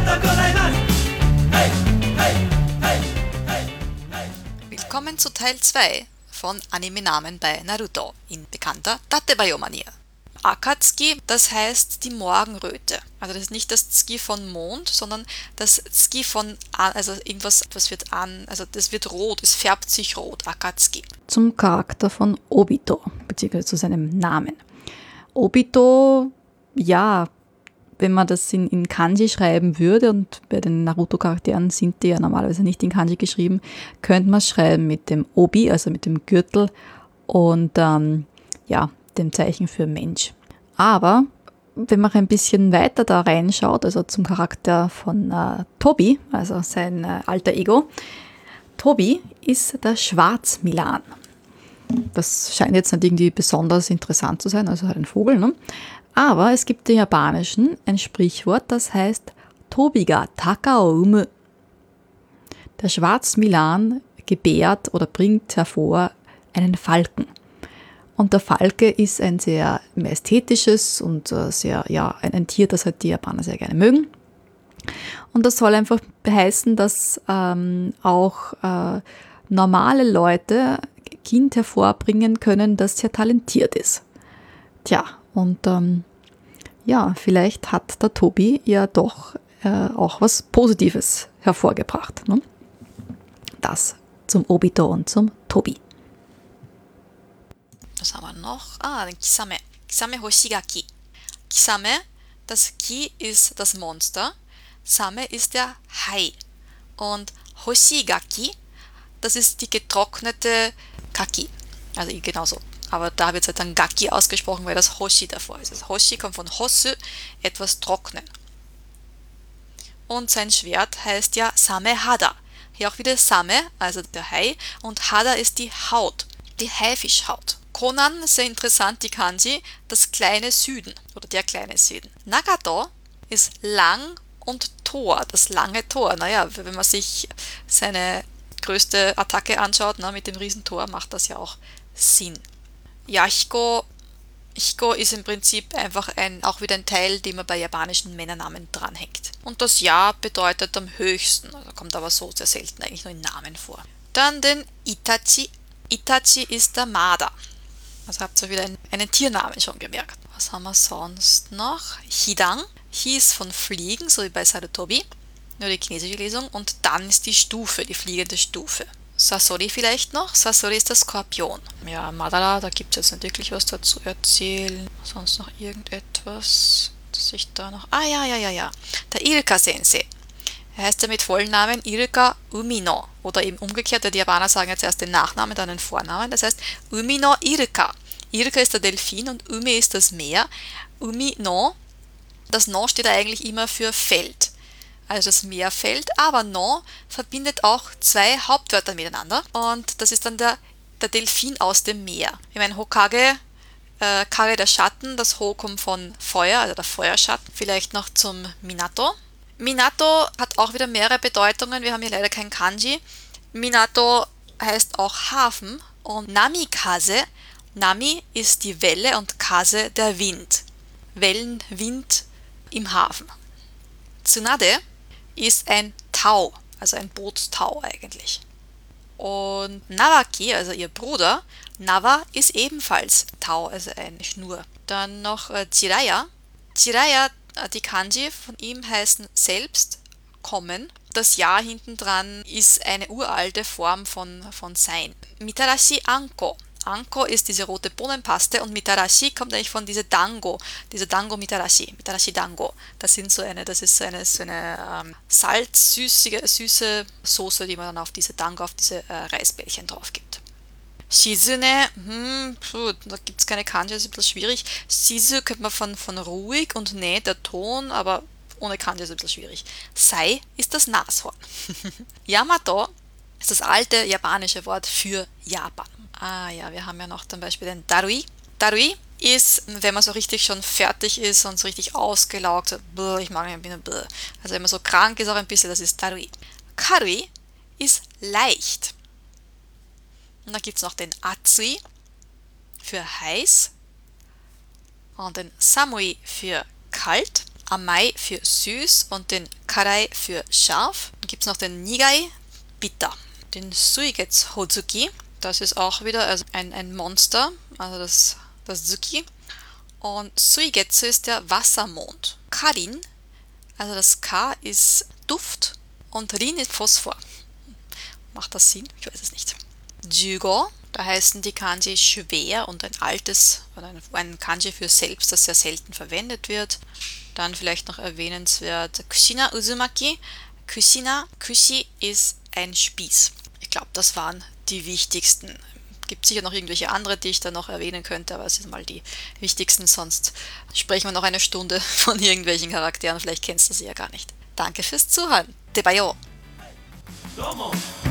Willkommen zu Teil 2 von Anime-Namen bei Naruto in bekannter Tatebayo-Manier. Akatsuki, das heißt die Morgenröte. Also das ist nicht das Tsuki von Mond, sondern das Tsuki von, also irgendwas, was wird also das wird rot, es färbt sich rot, Akatsuki. Zum Charakter von Obito, beziehungsweise zu seinem Namen. Obito, ja, wenn man das in Kanji schreiben würde, und bei den Naruto-Charakteren sind die ja normalerweise nicht in Kanji geschrieben, könnte man es schreiben mit dem Obi, also mit dem Gürtel und dem Zeichen für Mensch. Aber wenn man ein bisschen weiter da reinschaut, also zum Charakter von Tobi, also sein alter Ego, Tobi ist der Schwarzmilan. Das scheint jetzt nicht irgendwie besonders interessant zu sein, also halt ein Vogel, ne? Aber es gibt im Japanischen ein Sprichwort, das heißt Tobi ga taka o umu. Der Schwarzmilan gebärt oder bringt hervor einen Falken. Und der Falke ist ein sehr majestätisches und ein Tier, das halt die Japaner sehr gerne mögen. Und das soll einfach heißen, dass auch normale Leute Kind hervorbringen können, das sehr talentiert ist. Tja, und vielleicht hat der Tobi ja doch auch was Positives hervorgebracht. Ne? Das zum Obito und zum Tobi. Was haben wir noch? Den Kisame. Kisame Hoshigaki. Kisame, das Ki ist das Monster. Same ist der Hai. Und Hoshigaki, das ist die getrocknete Kaki. Also genauso. Aber da wird es halt dann Gaki ausgesprochen, weil das Hoshi davor ist. Das Hoshi kommt von Hosu, etwas trocknen. Und sein Schwert heißt ja Same Hada. Hier auch wieder Same, also der Hai, und Hada ist die Haut, die Haifischhaut. Konan, sehr interessant, die Kanji, das kleine Süden oder der kleine Süden. Nagato ist lang und Tor, das lange Tor. Naja, wenn man sich seine größte Attacke anschaut, mit dem Riesentor, macht das ja auch Sinn. Yahiko ist im Prinzip einfach auch wieder ein Teil, den man bei japanischen Männernamen dranhängt. Und das Ja bedeutet am höchsten, also kommt aber so sehr selten eigentlich nur in Namen vor. Dann den Itachi. Itachi ist der Marder. Also habt ihr wieder einen Tiernamen schon gemerkt. Was haben wir sonst noch? Hidang. Hi ist von Fliegen, so wie bei Sarutobi. Nur die chinesische Lesung. Und dann ist die Stufe, die fliegende Stufe. Sasori vielleicht noch. Sasori ist der Skorpion. Ja, Madara, da gibt es jetzt nicht wirklich was dazu erzählen. Sonst noch irgendetwas, das ich da noch... Ja. Der Iruka-Sensei. Er heißt ja mit vollen Namen Iruka Umino. Oder eben umgekehrt, die Japaner sagen jetzt erst den Nachnamen, dann den Vornamen. Das heißt Umino Iruka. Iruka ist der Delfin und Umi ist das Meer. Umino, das No steht eigentlich immer für Feld. Also das Meerfeld, aber No verbindet auch zwei Hauptwörter miteinander. Und das ist dann der Delfin aus dem Meer. Ich meine, Hokage, Kage der Schatten, das Ho kommt von Feuer, also der Feuerschatten. Vielleicht noch zum Minato. Minato hat auch wieder mehrere Bedeutungen, wir haben hier leider kein Kanji. Minato heißt auch Hafen und Namikaze, Nami ist die Welle und Kase der Wind. Wellen, Wind im Hafen. Tsunade ist ein Tau, also ein Bootstau eigentlich. Und Nawaki, also ihr Bruder, Nawa ist ebenfalls Tau, also eine Schnur. Dann noch Jiraiya. Jiraiya, die Kanji von ihm heißen selbst, kommen. Das Ja hinten dran ist eine uralte Form von Sein. Mitarashi Anko. Anko ist diese rote Bohnenpaste und Mitarashi kommt eigentlich von dieser Dango Mitarashi Dango. Das ist so eine süße Soße, die man dann auf diese Dango, auf diese Reisbällchen drauf gibt. Shizune, da gibt es keine Kanji, das ist ein bisschen schwierig. Shizu kennt man von ruhig und Ne, der Ton, aber ohne Kanji ist ein bisschen schwierig. Sai ist das Nashorn. Yamato ist das alte japanische Wort für Japan. Wir haben ja noch zum Beispiel den Darui. Darui ist, wenn man so richtig schon fertig ist und so richtig ausgelaugt, ich mag nicht mehr, also wenn man so krank ist auch ein bisschen, das ist Darui. Karui ist leicht. Und dann gibt es noch den Atsui für heiß und den Samui für kalt Amai für süß und den Karai für scharf. Dann gibt es noch den Nigai, bitter. Den Suigetsu Hozuki, das ist auch wieder ein Monster, also das Zuki. Und Suigetsu ist der Wassermond. Karin, also das K ist Duft und Rin ist Phosphor. Macht das Sinn? Ich weiß es nicht. Jugo, da heißen die Kanji schwer und ein altes, oder ein Kanji für selbst, das sehr selten verwendet wird. Dann vielleicht noch erwähnenswert Kushina Uzumaki. Kushi ist ein Spieß. Ich glaube, das waren die wichtigsten. Gibt sicher noch irgendwelche andere, die ich da noch erwähnen könnte, aber es sind mal die wichtigsten, sonst sprechen wir noch eine Stunde von irgendwelchen Charakteren, vielleicht kennst du sie ja gar nicht. Danke fürs Zuhören. Debayo!